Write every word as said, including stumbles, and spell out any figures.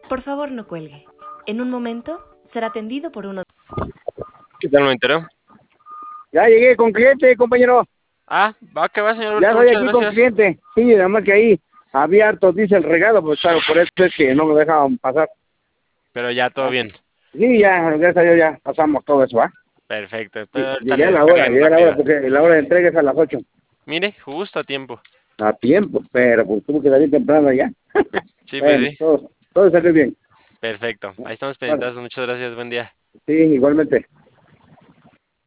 Por favor, no cuelgue. En un momento será atendido por uno. ¿Qué tal, me enteró? Ya llegué con cliente, compañero. Ah, va que va, señor Ya Alberto, estoy muchas aquí con gracias. cliente. Sí, nada más que ahí había harto diésel regado, pues claro, por eso es que no me dejaban pasar. Pero ya todo bien. Sí, ya, gracias a Dios ya pasamos todo eso, ¿ah? Perfecto. Sí, Pero ahorita llegué le a la hora, descargan llegué a la hora, rápido. porque la hora de entrega es a las ocho. Mire, justo a tiempo. A tiempo, pero pues tuvo que salir temprano ya. Sí, pues Bueno, sí. todo, todo salió bien. Perfecto. Ahí estamos Vale. pendientes. Muchas gracias. Buen día. Sí, igualmente.